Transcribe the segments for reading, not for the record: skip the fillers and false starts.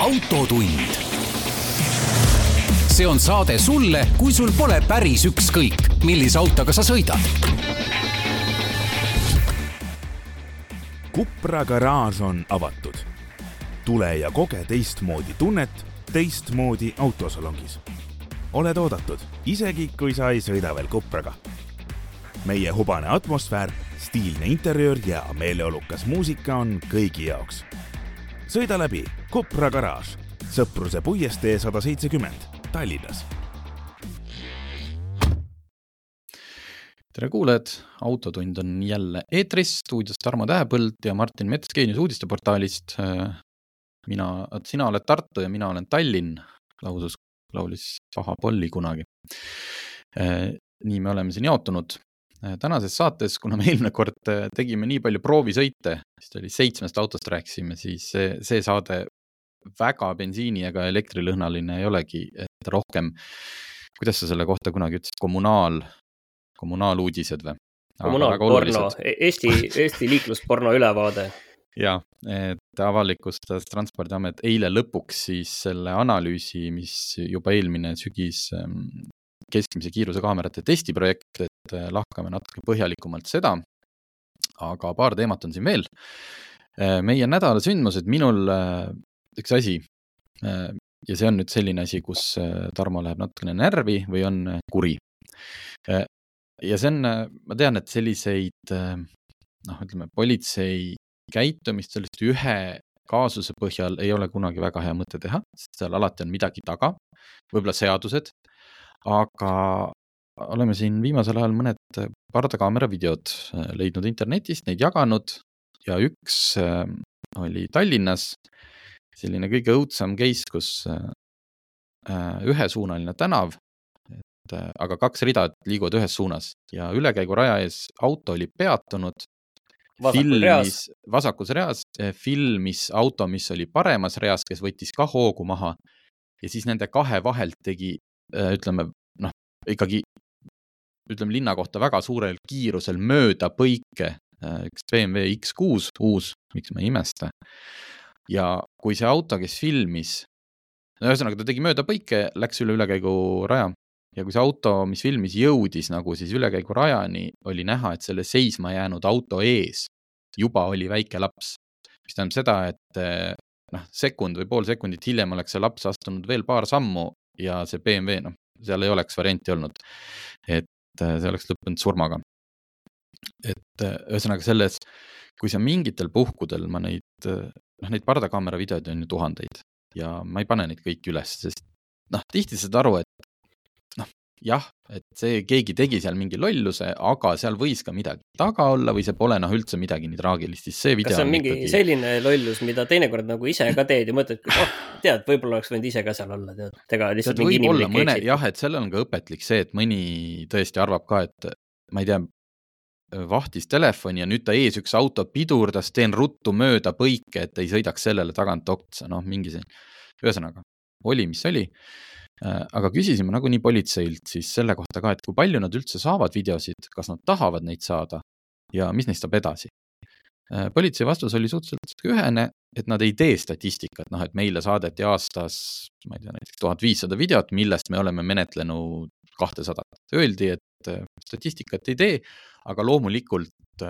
autotund. See on saade sulle, kui sul pole päris ükskõik, millise autoga sa sõidad. Cupra garaaž on avatud. Tule ja koge teistmoodi tunnet teistmoodi autosalongis. Oled oodatud, isegi kui sa ei sõida veel Cupraga. Meie hubane atmosfäär, stiilne interiöör ja meeleolukas muusika on kõigi jaoks. Sõida läbi Cupra garaaž, Sõpruse puiestee 170, Tallinnas. Tere kuuled, autotund on jälle eetris, stuudios Tarmo Tähepõld ja Martin Mets Geenius uudisteportaalist. Sina oled Tartu ja mina olen Tallinn, laulis Paha Polli kunagi. Nii me oleme siin jaotunud. Tänases saates, kuna me eelmine kord tegime nii palju proovisõite, siis oli 7 autost rääksime, siis see saade väga bensiini ega elektrilõhnaline ei olegi, et rohkem, kuidas sa selle kohta kunagi ütlesid, kommunaaluudised või? Kommunaalporno, Eesti liiklusporno ülevaade. Ja, et avalikustas Transpordiamet eile lõpuks siis selle analüüsi, mis juba eelmine sügis keskmise kiiruse kaamerate testiprojekt, et lahkame natuke põhjalikumalt seda, aga paar teemat on siin veel. Meie nädala sündmused, minul üks asi, ja see on nüüd selline asi, kus Tarmo läheb natukene närvi või on kuri. Ja see on, ma tean, et selliseid, ütleme, politsei käitumist sellist ühe kaasuse põhjal ei ole kunagi väga hea mõte teha, sest seal alati on midagi taga, võib-olla seadused, aga oleme siin viimasel ajal mõned pardakaamera videod leidnud internetist, neid jaganud ja üks oli Tallinnas selline kõige õudsam case, kus ühesuunaline tänav, aga 2 rida liiguvad ühes suunas ja ülekäiguraja ees auto oli peatunud, vasakus reas, filmis auto, mis oli paremas reas, kes võttis ka hoogu maha ja siis nende kahe vahelt tegi, ütleme linna kohta väga suurel kiirusel mööda põike, üks BMW X6 uus, miks ma ei imesta. Ja kui see auto, kes filmis, ühesõnaga ta tegi mööda põike, läks ülekäigu raja ja kui see auto, mis filmis jõudis nagu siis ülekäigu rajani, oli näha, et selle seisma jäänud auto ees juba oli väike laps. Mis tähendab seda, et sekund või pool sekundit hiljem oleks see laps astunud veel paar sammu ja see BMW, seal ei oleks varianti olnud, et see oleks lõppenud surmaga. Et ühesõnaga selles, kui sa mingitel puhkudel, ma neid pardakaamera videod on ju tuhandeid ja ma ei pane neid kõik üles, sest tihti saad aru, et jah, et see keegi tegi seal mingi lolluse, aga seal võis ka midagi taga olla või see pole üldse midagi nii traagilist, siis see video kas on mingi selline lollus, mida teinekord nagu ise ka teed ja mõtled, tead, võib-olla oleks võinud ise ka seal olla, tega lihtsalt mingi inimlik eksid. Jah, et sellel on ka õpetlik see, et mõni tõesti arvab ka, et ma ei tea, vahtis telefoni ja nüüd ta ees üks auto pidurdas, teen ruttu mööda põike, et ei sõidaks sellele tagant otsa, mingi see, ühesõnaga, oli, mis oli. Aga küsisime nii politseilt siis selle kohta ka, et kui palju nad üldse saavad videosid, kas nad tahavad neid saada ja mis neist saab edasi. Politsei vastus oli suhteliselt ühene, et nad ei tee statistikat, et meile saadeti aastas, ma ei tea, näiteks 1500 videot, millest me oleme menetlenud 200. Öeldi, et statistikat ei tee, aga loomulikult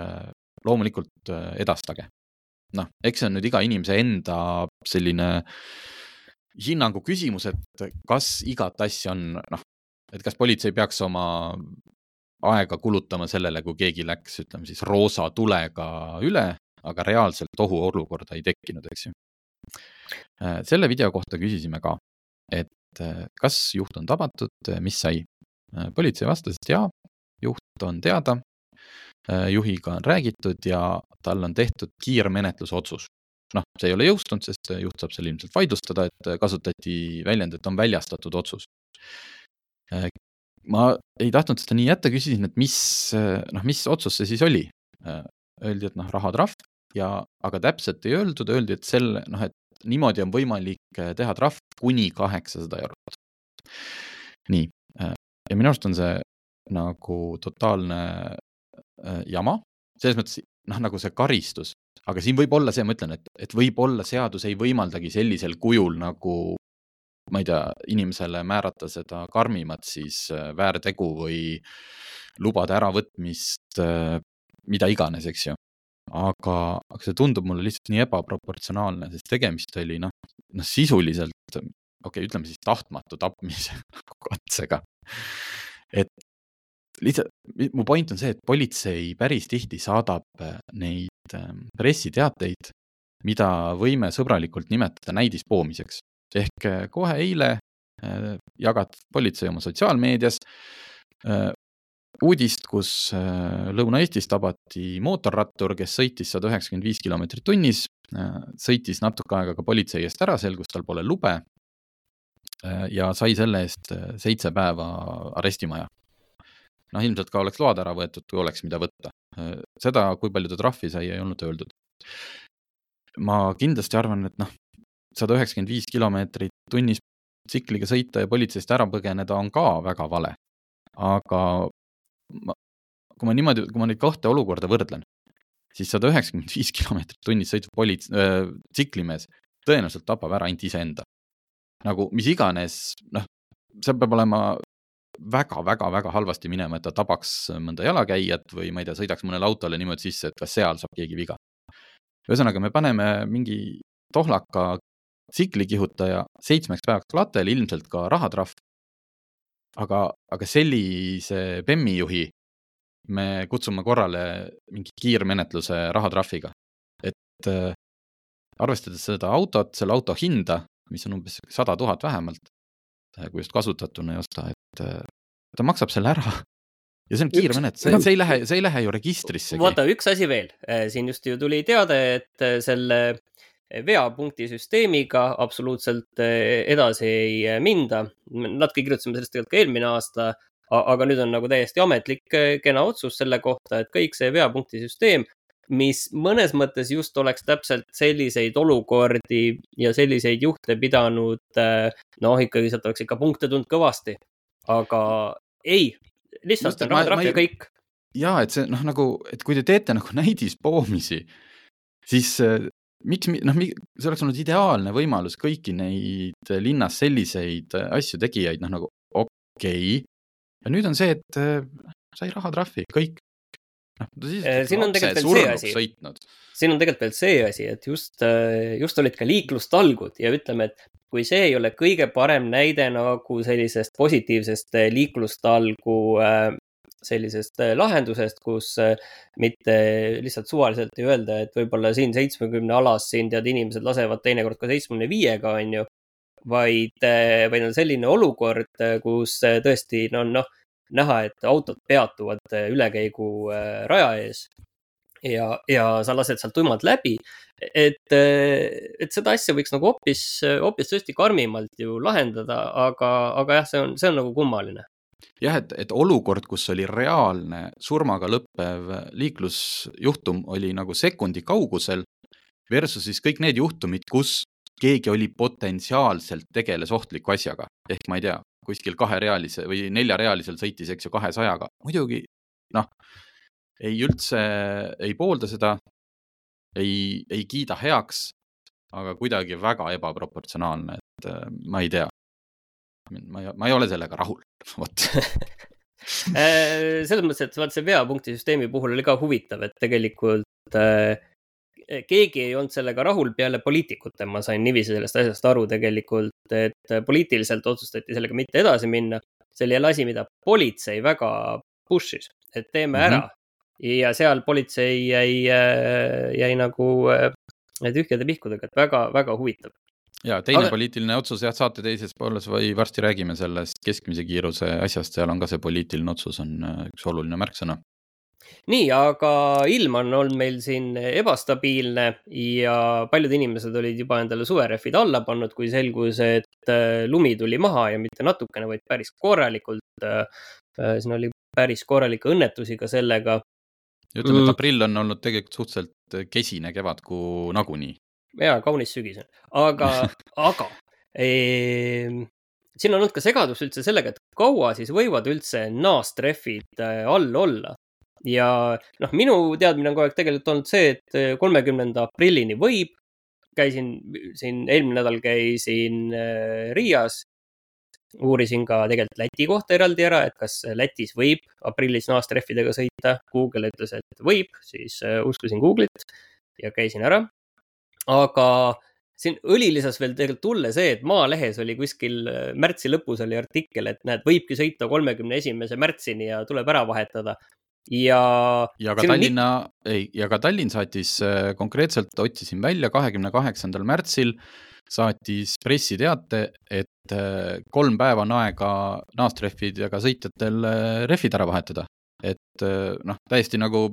edastage. Eks see on nüüd iga inimese enda selline hinnangu küsimus, et kas igat asja on, et kas politsei peaks oma aega kulutama sellele, kui keegi läks, ütleme siis roosa tulega üle, aga reaalselt ohuolukorda ei tekkinud, eks ju. Selle video kohta küsisime ka, et kas juht on tabatud, mis sai. Politsei vastas, et jaa, juht on teada, juhiga on räägitud ja tal on tehtud kiirmenetlusotsus. See ei ole jõustunud, sest juht saab selle ilmselt vaidlustada, et kasutati väljend, et on väljastatud otsus. Ma ei tahtnud seda nii jätta, küsisin, et mis otsus see siis oli. Öeldi, et rahatrahv, aga täpselt ei öeldud, öeldi, et et niimoodi on võimalik teha trahv kuni 800 eurot. Nii, ja minu arust on see nagu totaalne jama, selles mõttes nagu see karistus, aga siin võib olla see, ma ütlen, et võib olla seadus ei võimaldagi sellisel kujul nagu, ma ei tea, inimesele määrata seda karmimat siis väärtegu või lubada äravõtmist, mida iganes, eks ju. Aga see tundub mulle lihtsalt nii ebaproportsionaalne, sest tegemist oli sisuliselt, ütleme siis tahtmatu tapmise katsega. Et lihtsalt, mu point on see, et politsei päris tihti saadab neid pressiteateid, mida võime sõbralikult nimetada näidispoomiseks. Ehk kohe eile jagad politsei oma sotsiaalmeedias uudist, kus Lõuna-Eestis tabati mootorrattur, kes sõitis 195 kilomeetrit tunnis, sõitis natuke aega ka politsei eest ära, selgus tal pole lube ja sai selle eest 7 päeva arestimaja. Ilmselt ka oleks load ära võetud, kui oleks mida võtta. Seda, kui palju ta trahvi sai, ei olnud öeldud. Ma kindlasti arvan, et 195 kilomeetrit tunnis tsikliga sõita ja politseist ära põgeneda on ka väga vale. Aga kui ma neid kahte olukorda võrdlen, siis 195 kilomeetrit tunnis sõitva tsiklimees tõenäoliselt tapab ära ainult iseenda. Nagu mis iganes, see peab olema väga halvasti minema, et ta tabaks mõnda jalakäijat või ma ei tea, sõidaks mõnele autole niimoodi sisse, et kas seal saab keegi viga. Ühesõnaga, me paneme mingi tohlaka tsiklikihutaja 7 päevaks latele, ilmselt ka rahatrahv, aga sellise PEM-i juhi me kutsume korrale mingi kiirmenetluse rahatrahviga. Et arvestades seda autot, selle auto hinda, mis on umbes 100 000 vähemalt, kui just kasutatuna ei osta, et ta maksab selle ära. Ja see on kiirmenetlus, see ei lähe ju registrisse. Vaata, üks asi veel. Siin just ju tuli teada, et selle veapunkti süsteemiga absoluutselt edasi ei minda. Natuke kirjutasime sellest tegelikult ka eelmine aasta, aga nüüd on nagu täiesti ametlik kena otsus selle kohta, et kõik see veapunkti süsteem, mis mõnes mõttes just oleks täpselt selliseid olukordi ja selliseid juhte pidanud, ikkagi sealt oleks ikka punkte tund kõvasti. Aga ei, lihtsalt on rahatrahv ja kõik. Jaa, et see et kui te teete näidispoomisi, siis see oleks olnud ideaalne võimalus kõiki neid linnas selliseid asju tegijaid, okei. Ja nüüd on see, et sai rahatrahvi, kõik. Siin on tegelikult veel see asi, et just olid ka liiklustalgud ja ütleme, et kui see ei ole kõige parem näide nagu sellisest positiivsest liiklustalgu sellisest lahendusest, kus mitte lihtsalt suvaliselt ei öelda, et võib-olla siin 70 alas siin inimesed lasevad teinekord ka 75-ga, on ju, vaid on selline olukord, kus tõesti näha, et autod peatuvad ülekäigu raja ees ja sa lased sealt tuimalt läbi, et seda asja võiks hoopis tõesti karmimalt ju lahendada, aga jah, see on nagu kummaline. Jah, et olukord, kus oli reaalne surmaga lõppev liiklusjuhtum, oli nagu sekundi kaugusel versus siis kõik need juhtumid, kus keegi oli potentsiaalselt tegeles ohtliku asjaga. Ehk ma ei tea, kuskil 2-realisel või 4-realisel sõitis, eks ju, 200-ga. Muidugi, ei üldse ei poolda seda, ei kiida heaks, aga kuidagi väga ebaproportsionaalne, et ma ei tea. Ma ei ole sellega rahul. Selles mõttes, et see veapunkti süsteemi puhul oli ka huvitav, et tegelikult keegi ei olnud sellega rahul peale poliitikute. Ma sain nivisi sellest asjast aru tegelikult, et poliitiliselt otsustati sellega mitte edasi minna. See oli asi, mida politsei väga pushis, et teeme ära. Ja seal politsei jäi nagu tühjade pihkudega, et väga, väga huvitav. Ja teine poliitiline otsus, saate teises pooles või varsti räägime sellest keskmise kiiruse asjast, seal on ka see poliitiline otsus on üks oluline märksõna. Nii, aga ilm on olnud meil siin ebastabiilne ja paljud inimesed olid juba endale suverehvid alla pannud, kui selgus, et lumi tuli maha ja mitte natukene, vaid päris korralikult. Siin oli päris korralikke õnnetusi ka sellega. Ja ütleme, et aprill on olnud tegelikult suhteliselt kesine kevadkuu nagunii. Jaa, kaunis sügis. Aga siin on olnud ka segadus üldse sellega, et kaua siis võivad üldse naastreffid all olla. ja minu teadmine on kogu aeg tegelikult olnud see, et 30. aprillini võib. Käisin siin, eelmine nädal käisin Riias, uurisin ka tegelikult Läti kohta eraldi ära, et kas Lätis võib aprillis naastreffidega sõita. Google ütles, et võib, siis uskusin Google'it ja käisin ära. Aga siin õlilisas veel tegelikult tulle see, et Maalehes oli kuskil märtsi lõpus oli artikkel, et näed, võibki sõita 31. märtsini ja tuleb ära vahetada. Ja ka Tallinn saatis konkreetselt, otsisin välja 28. märtsil saatis pressiteate, et 3 päeva on aega naastreffidega sõitjatel reffid ära vahetada. Et täiesti nagu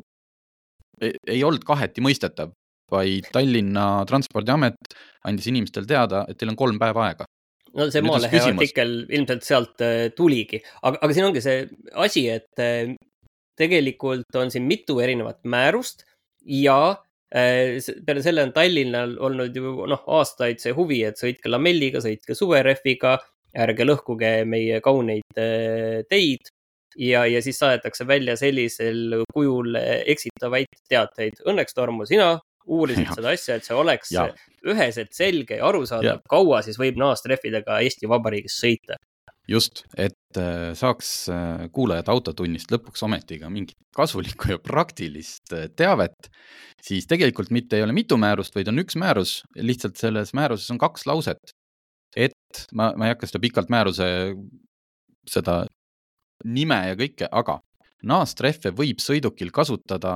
ei olnud kaheti mõistetav, vaid Tallinna Transpordiamet andis inimestel teada, et teil on 3 päeva aega. No see Maalehe artikkel ilmselt sealt tuligi, aga siin ongi see asi, et tegelikult on siin mitu erinevat määrust ja peale selle on Tallinnal olnud ju aastaid see huvi, et sõitke lamelliga, sõitke suvereffiga, ärge lõhkuge meie kauneid teid ja siis saadetakse välja sellisel kujul eksitavaid teateid. Õnneks, Tarmo, sina uurisid seda asja, et see oleks üheselt selge ja arusaadav, kaua siis võib naastreffidega Eesti Vabariigis sõita. Just, et saaks kuulajad autotunnist lõpuks ometiga mingit kasulikku ja praktilist teavet, siis tegelikult mitte ei ole mitu määrust, vaid on üks määrus. Lihtsalt selles määruses on 2 lauset. Et ma ei hakka seda pikalt määruse seda nime ja kõike, aga naastreffe võib sõidukil kasutada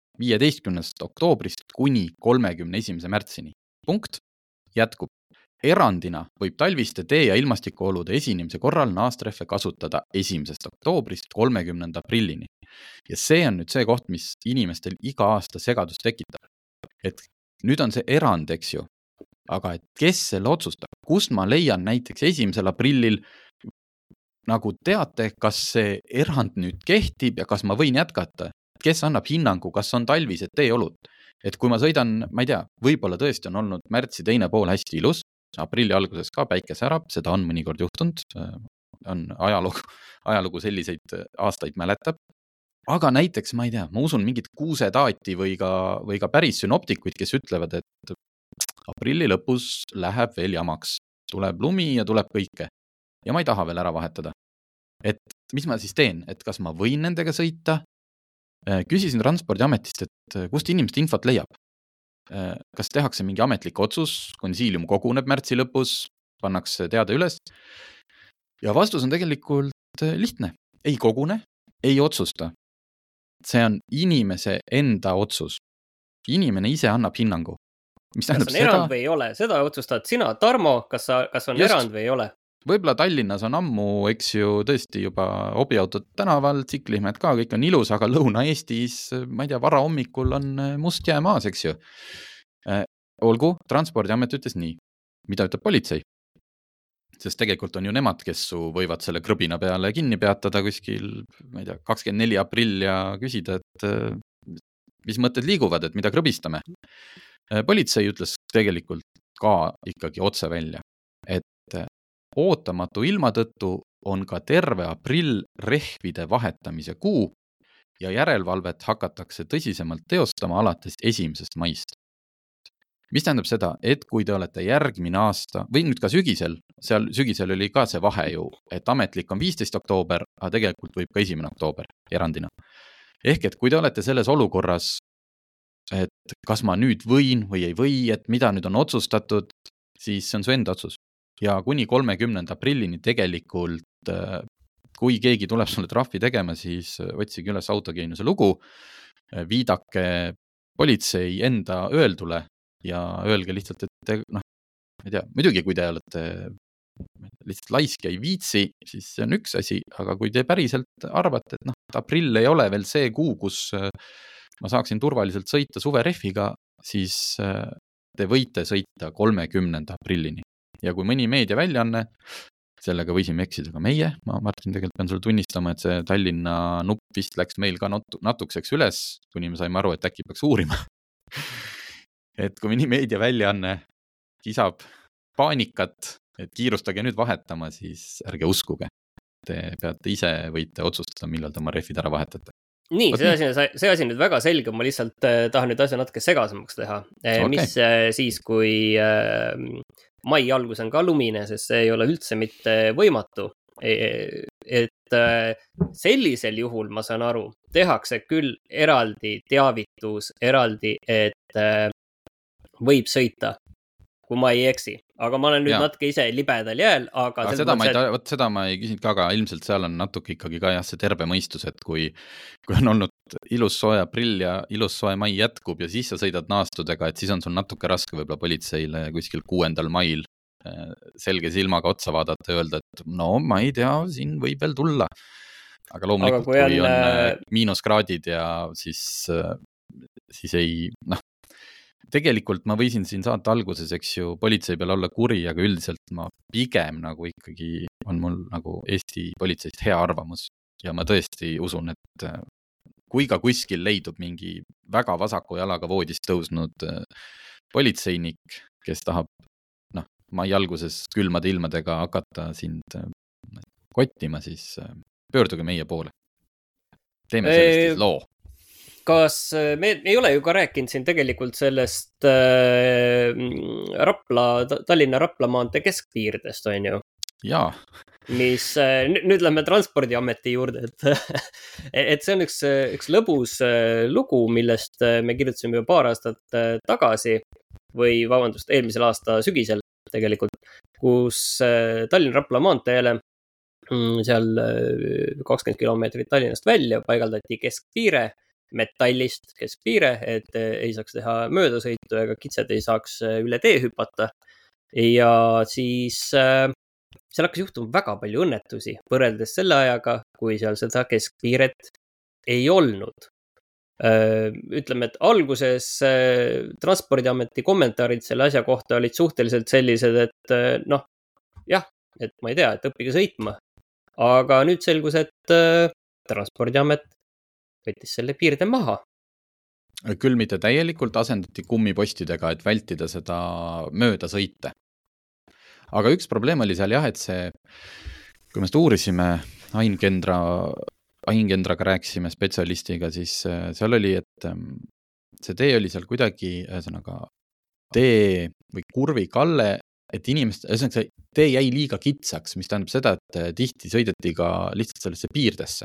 15. oktoobrist kuni 31. märtsini. Punkt. Jätkub. Erandina võib talviste tee- ja ilmastikuolude esinemise korral naastreffe kasutada 1. oktoobrist 30. aprillini. Ja see on nüüd see koht, mis inimestel iga aasta segadust tekitab. Et nüüd on see erand, eks ju. Aga et kes selle otsustab? Kust ma leian näiteks 1. aprillil nagu teate, kas see erand nüüd kehtib ja kas ma võin jätkata? Kes annab hinnangu, kas on talvised teeolud? Et kui ma sõidan, ma ei tea, võib-olla tõesti on olnud märtsi teine pool hästi ilus, aprilli alguses ka päike särab, seda on mõnikord juhtunud, on ajalugu selliseid aastaid mäletab. Aga näiteks, ma ei tea, ma usun mingit kuusetaati või ka päris synoptikuid, kes ütlevad, et aprilli lõpus läheb veel jamaks, tuleb lumi ja tuleb kõike. Ja ma ei taha veel ära vahetada. Et mis ma siis teen, et kas ma võin nendega sõita? Küsisin Transpordiametist, et kust inimeste infot leiab? Kas tehakse mingi ametlik otsus, konsiilium koguneb märtsi lõpus, pannakse teada üles. Ja vastus on tegelikult lihtne. Ei kogune, ei otsusta. See on inimese enda otsus. Inimene ise annab hinnangu. Mis kas on erand või ei ole? Seda otsustad sina, Tarmo, kas on erand või ei ole? Võib-olla Tallinnas on ammu, eks ju, tõesti juba hobiautod tänaval, tsiklihed ka, kõik on ilus, aga Lõuna-Eestis, ma ei tea, vara hommikul on must jää maas, eks ju. Olgu, Transpordiamet ütles nii. Mida ütleb politsei? Sest tegelikult on ju nemad, kes võivad selle krõbina peale kinni peatada kuskil, ma ei tea, 24. aprill ja küsida, et mis mõtted liiguvad, et mida krõbistame. Politsei ütles tegelikult ka ikkagi otse välja, et ootamatu ilma tõttu on ka terve aprill rehvide vahetamise kuu ja järelevalvet hakatakse tõsisemalt teostama alates 1. maist. Mis tähendab seda, et kui te olete järgmine aasta, või nüüd ka sügisel, seal sügisel oli ka see vahe ju, et ametlik on 15. oktoober, aga tegelikult võib ka 1. oktoober erandina. Ehk et kui te olete selles olukorras, et kas ma nüüd võin või ei või, et mida nüüd on otsustatud, siis see on su enda otsus. Ja kuni 30. aprillini tegelikult, kui keegi tuleb sulle trahvi tegema, siis otsige üles autogeeniuse lugu, viidake politsei enda öeldule ja öelge lihtsalt, et ma ei tea, muidugi kui te olete lihtsalt laisk ja ei viitsi, siis see on üks asi, aga kui te päriselt arvate, et aprill ei ole veel see kuu, kus ma saaksin turvaliselt sõita suvereffiga, siis te võite sõita 30. aprillini. Ja kui mõni meediaväljaanne, sellega võisime eksida ka meie, ma Martin tegelikult pean sulle tunnistama, et see Tallinna nupp vist läks meil ka natukeseks üles, kuni me saime aru, et äkki peaks uurima. Et kui mõni meediaväljaanne kisab paanikat, et kiirustage nüüd vahetama, siis ärge uskuge. Te peate ise võite otsustada, millal te oma rehvid ära vahetate. Nii, see asi nüüd väga selge, ma lihtsalt tahan nüüd asja natuke segasemaks teha. Mis siis, kui mai algus on ka lumine, sest see ei ole üldse mitte võimatu. Et sellisel juhul, ma saan aru, tehakse küll eraldi teavitus, eraldi, et võib sõita, kui ma ei eksi. Aga ma olen nüüd natuke ise libedal jääl, aga seda ma ei küsinud ka, aga ilmselt seal on natuke ikkagi ka see terve mõistus, et kui on olnud ilus soe aprill ja ilus soe mai jätkub ja siis sa sõidad naastudega, et siis on sul natuke raske võib-olla politseile kuskil 6. mail selge silmaga otsa vaadata ja öelda, et no ma ei tea, siin võib veel tulla. Aga loomulikult, kui on miinuskraadid ja siis ei, tegelikult ma võisin siin saata alguses, eks ju, politsei peal olla kuri, aga üldiselt ma pigem nagu ikkagi on mul nagu Eesti politseist hea arvamus ja ma tõesti usun, et kui ka kuskil leidub mingi väga vasaku jalaga voodist tõusnud politseinik, kes tahab mai alguses külmade ilmadega hakata sind kottima, siis pöörduge meie poole. Teeme sellest loo. Kas me ei ole ju ka rääkinud siin tegelikult sellest Tallinna Rapla maantee keskpiirdest, on ju? Jaa. Mis, nüüd lähme Transpordiameti juurde, et see on üks lõbus lugu, millest me kirjutasime juba paar aastat tagasi või vabandust, eelmisel aasta sügisel tegelikult, kus Tallinna Rapla maanteele seal 20 kilomeetrit Tallinnast välja paigaldati keskpiire, metallist keskpiire, et ei saaks teha möödasõitu ega kitsed ei saaks üle tee hüpata. Ja siis seal hakkas juhtuma väga palju õnnetusi võrreldes selle ajaga, kui seal seda keskpiiret ei olnud. Ütleme, et alguses Transpordiameti kommentaarid selle asja kohta olid suhteliselt sellised, et et ma ei tea, et õppige sõitma. Aga nüüd selgus, et Transpordiamet võttis selle piirde maha. Küll mitte täielikult, asendati kummipostidega, et vältida seda möödasõite. Aga üks probleem oli seal et see, kui me seda uurisime, Ain Kendraga rääkisime spetsialistiga, siis seal oli, et see tee oli seal kuidagi tee või kurvikalle, et see tee jäi liiga kitsaks, mis tähendab seda, et tihti sõideti ka lihtsalt sellesse piirdesse.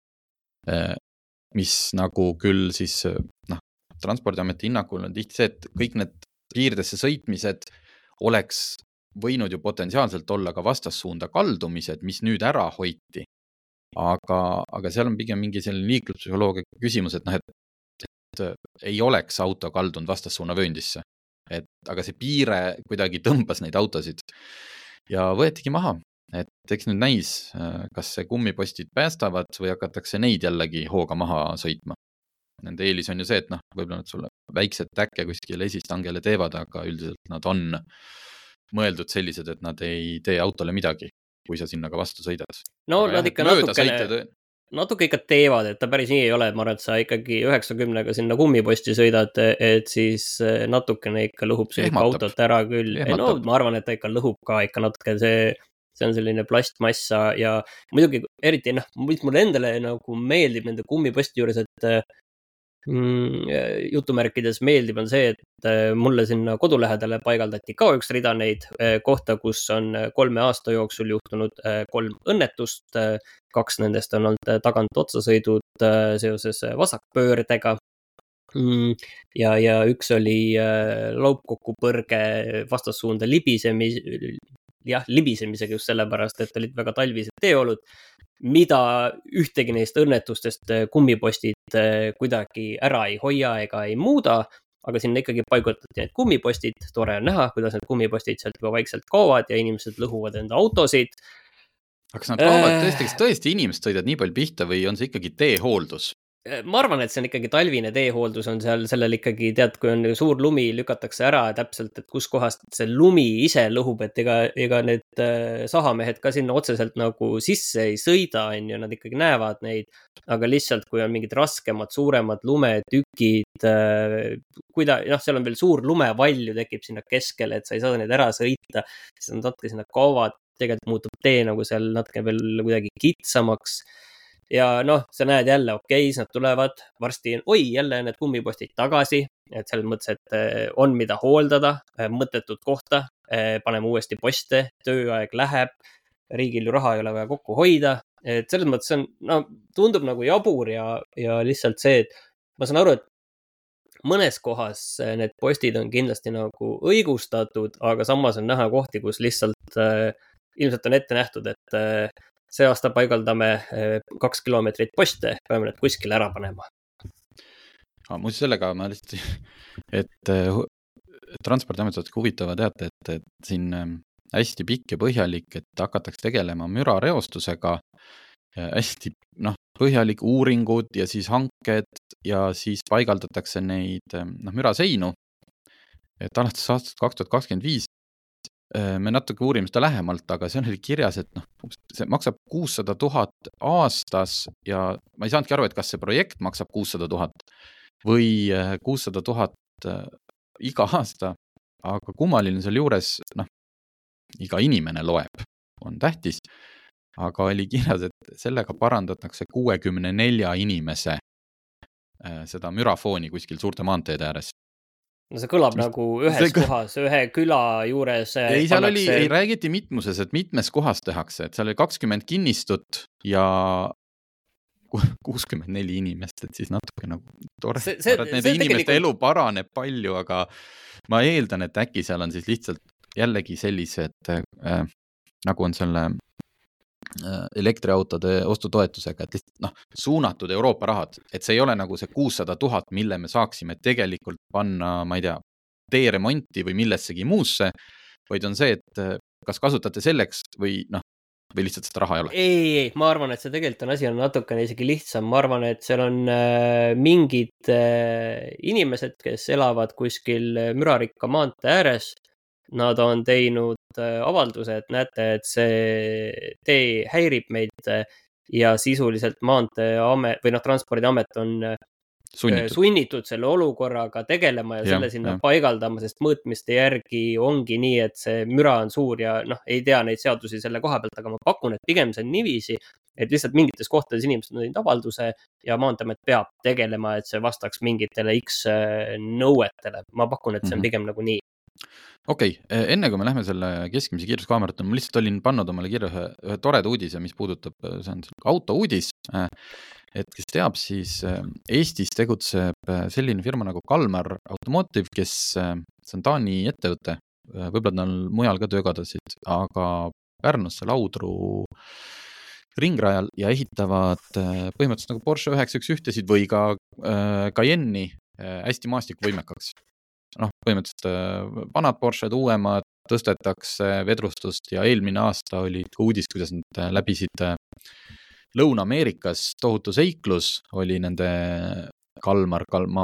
Mis nagu küll siis Transpordiameti hinnakul on tihti see, et kõik need piirdesse sõitmised oleks võinud ju potentsiaalselt olla ka vastassuunda kaldumised, mis nüüd ära hoiti. Aga seal on pigem mingi selline liikluspsühholoogia küsimus, et ei oleks auto kaldunud vastassuuna vööndisse. Aga see piire kuidagi tõmbas neid autosid ja võetigi maha. Et eks nüüd näis, kas see kummipostid päästavad või hakatakse neid jällegi hooga maha sõitma. Nende eelis on ju see, et võib-olla nad sulle väiksed täkke kuskil esistangele teevad, aga üldiselt nad on mõeldud sellised, et nad ei tee autole midagi, kui sa sinna ka vastu sõidad. No aga nad ikka natuke ikka teevad, et ta päris nii ei ole, ma arvan, et sa ikkagi 90-ga sinna kummiposti sõidad, et siis natukene ikka lõhub see autot ära küll. No ma arvan, et ta ikka lõhub ka ikka natuke see on selline plastmassa ja muidugi eriti, mis mulle endale nagu meeldib nende kummiposti juures, et jutumärkides meeldib on see, et mulle sinna kodulähedale paigaldati ka üks rida neid kohta, kus on 3 aasta jooksul juhtunud 3 õnnetust. 2 nendest on olnud tagant otsasõidud seoses vasakpöördega. Ja üks oli laupkokkupõrge vastassuunda libisemisega just sellepärast, et olid väga talvised teeolud, mida ühtegi neist õnnetustest kummipostid kuidagi ära ei hoia ega ei muuda, aga sinna ikkagi paigutati need kummipostid, tore on näha, kuidas need kummipostid sealt juba vaikselt kaovad ja inimesed lõhuvad enda autosid. Aga kas nad kaovad tõesti inimesed sõidad nii palju pihta või on see ikkagi teehooldus? Ma arvan, et see on ikkagi talvine teehooldus on sellel ikkagi, kui on suur lumi, lükatakse ära täpselt, et kus kohast see lumi ise lõhub, et ega need sahamehed ka sinna otseselt nagu sisse ei sõida, nad ikkagi näevad neid, aga lihtsalt kui on mingid raskemad, suuremad lumetükid, seal on veel suur lumevall ju tekib sinna keskele, et sa ei saa neid ära sõita, siis nad natuke sinna kaovad, tegelikult muutub tee nagu seal natuke veel kuidagi kitsamaks. ja noh, sa näed jälle, okei, nad tulevad varsti, jälle need kummipostid tagasi, et selles mõttes, et on mida hooldada, mõttetut kohta, paneme uuesti poste, tööaeg läheb, riigil ju raha ei ole vaja kokku hoida, et selles mõttes on, no, tundub nagu jabur ja lihtsalt see, et ma saan aru, et mõnes kohas need postid on kindlasti nagu õigustatud, aga samas on näha kohti, kus lihtsalt ilmselt on ette nähtud, et see aasta paigaldame 2 kilomeetrit poste, peame need kuskile ära panema. Muuseas sellega ma lihtsalt, et Transpordiamet saadki huvitava teate, et siin hästi pikk ja põhjalik, et hakatakse tegelema mürareostusega, hästi põhjalik uuringud ja siis hanked ja siis paigaldatakse neid müraseinu, et alates aastast 2025 me natuke uurime seda lähemalt, aga see oli kirjas, et see maksab 600 000 aastas ja ma ei saanudki aru, et kas see projekt maksab 600 000 või 600 000 iga aasta, aga kummaline seal juures, iga inimene loeb, on tähtis, aga oli kirjas, et sellega parandatakse 64 inimese seda mürafooni kuskil suurte maanteede ääres. No see kõlab nagu ühes kohas, ühe küla juures. Ei, seal ei räägiti mitmuses, et mitmes kohas tehakse, et seal oli 20 kinnistut ja 64 inimest, et siis natuke nagu tore. Nende inimeste elu paraneb palju, aga ma eeldan, et äkki seal on siis lihtsalt jällegi sellised, nagu on selle elektriautode ostutoetusega, et lihtsalt suunatud Euroopa rahad, et see ei ole nagu see 600 000, mille me saaksime tegelikult panna, ma ei tea, teeremonti või millessegi muusse, vaid on see, et kas kasutate selleks või lihtsalt seda raha ei ole? Ei, ma arvan, et see tegelikult on asi on natukene isegi lihtsam. Ma arvan, et seal on mingid inimesed, kes elavad kuskil mürarikka maantee ääres. Nad on teinud avalduse, et näete, et see tee häirib meid ja sisuliselt Maanteeamet või Transpordiamet on sunnitud selle olukorraga tegelema ja selle sinna paigaldama, sest mõõtmiste järgi ongi nii, et see müra on suur ja ei tea neid seadusi selle koha pealt, aga ma pakun, et pigem see on niiviisi, et lihtsalt mingites kohtades inimesed on teinud avalduse ja Maanteeamet peab tegelema, et see vastaks mingitele X nõuetele. Ma pakun, et see on pigem nagu nii. Okei, enne kui me lähme selle keskmise kiiruskaamerat, ma lihtsalt olin pannud omale kirja ühe toreda uudise, mis puudutab, see on auto uudis, et kes teab, siis Eestis tegutseb selline firma nagu Kalmar Automotive, kes see on Taani ettevõte, võib-olla ta on mujal ka töökadasid, aga Pärnusse Laudru ringrajal ja ehitavad põhimõtteliselt nagu Porsche 911-sid või ka Cayenne'i hästi maastikuvõimekaks. Põhimõtteliselt vanad Porsched, uuemad, tõstetakse vedrustust ja eelmine aasta oli uudis, kuidas nad läbisid Lõuna-Ameerikas tohutu seiklus, oli nende Kalmar,